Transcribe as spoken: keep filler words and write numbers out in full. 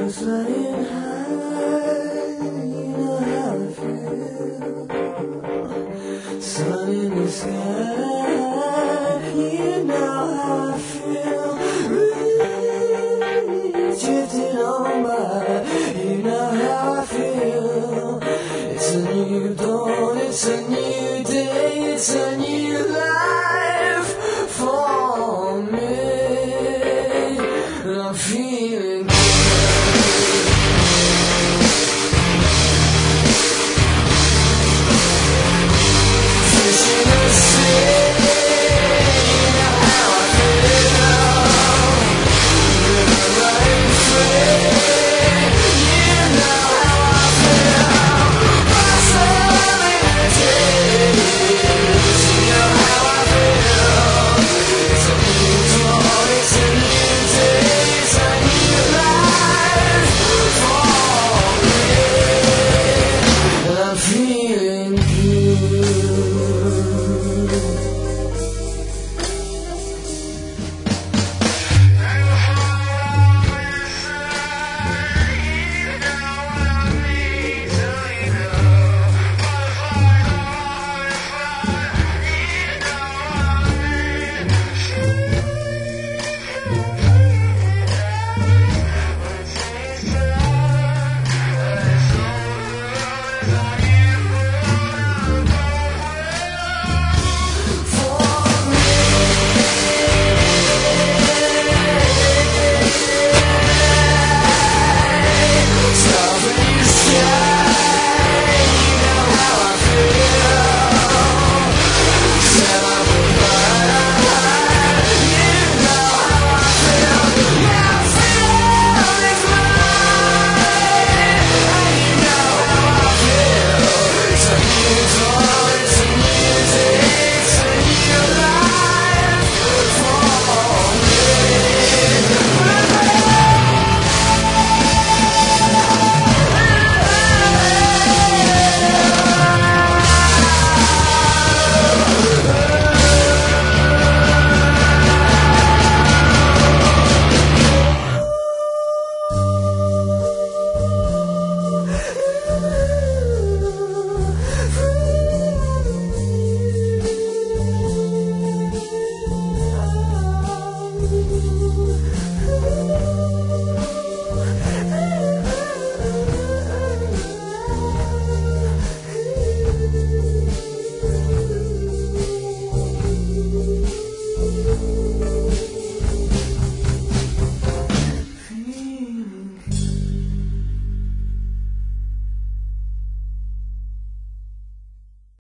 flying high, you know how I feel. Sun in the sky, you know how I feel. Breeze drifting on by, you know how I feel. It's a new dawn, it's a new day, it's a new life for me. And I'm feeling feeling good.